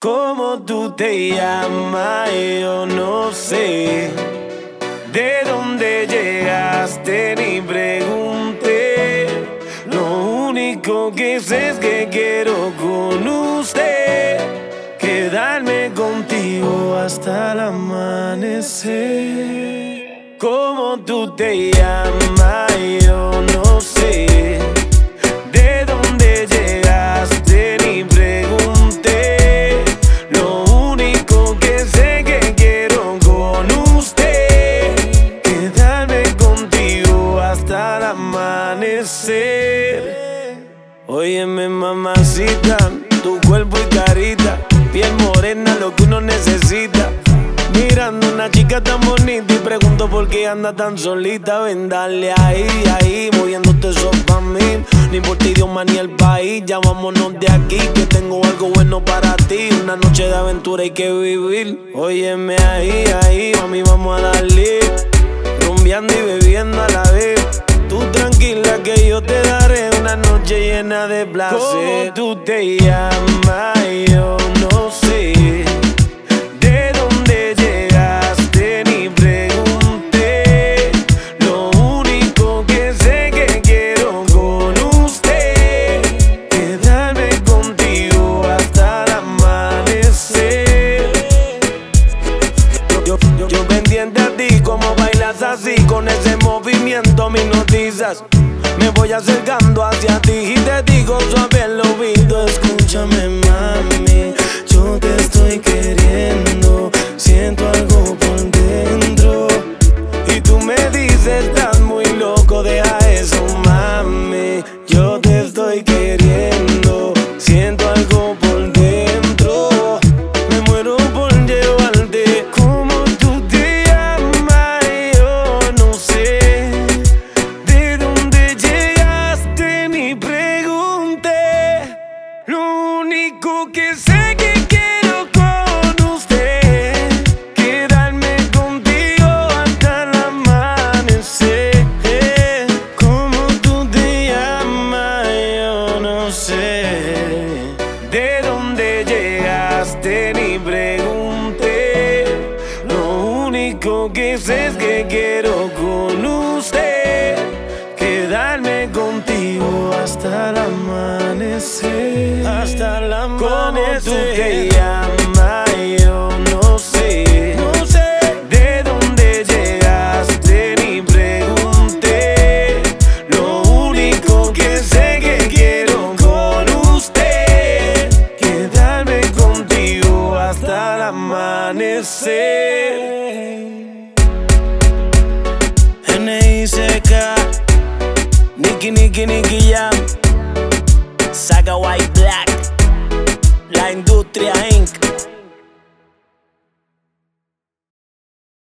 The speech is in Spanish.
¿Cómo tú te llamas? Yo no sé. ¿De dónde llegaste? Ni pregunté. Lo único que sé es que quiero con usted quedarme contigo hasta el amanecer. ¿Cómo tú te llamas? Yo no sé. ¿De dónde llegaste? Ni pregunté. Lo único que sé que quiero con usted quedarme contigo hasta el amanecer. Óyeme, mamacita, tu cuerpo y carita, piel morena, lo que uno necesita. Mirando una chica tan bonita y pregunto por qué anda tan solita. Ven, dale ahí, ahí, moviéndote eso pa' mí. No importa idioma ni el país, ya vámonos de aquí, que tengo algo bueno para ti. Una noche de aventura hay que vivir. Óyeme ahí, ahí, mami, vamos a darle. Rumbeando y bebiendo a la vez. Tú tranquila que yo te daré una noche llena de placer. ¿Cómo tú te llamas? Yo no sé. ¿De dónde llegaste? Ni pregunté. Lo único que sé que quiero con usted quedarme contigo hasta el amanecer. Yo pendiente a ti, como bailas así, con ese movimiento me hipnotizas. Me voy acercando hacia ti y te digo suave al oído: escúchame, mami, yo te estoy queriendo, siento algo por dentro. Y tú me dices, estás muy loco, deja eso, mami. Yo te estoy queriendo, siento algo por dentro. Me muero por llevarte. ¿Cómo tú te llamas? Yo no sé. ¿De dónde llegaste? Ni pregunté. Lo único que sé que quiero con usted quedarme contigo hasta el amanecer. ¿Cómo tú te llamas? Yo no sé. ¿De dónde llegaste? Ni pregunté. Lo único que sé es que quiero con usted quedarme contigo hasta el amanecer. Hasta el amanecer. ¿Cómo tú te llamas? Yo no sé. No sé. ¿De dónde llegaste? Ni pregunté. Lo único que sé que quiero con usted quedarme contigo hasta el amanecer. N.I.C.K. Nicky Jam, Saga White Black, La Industria Inc.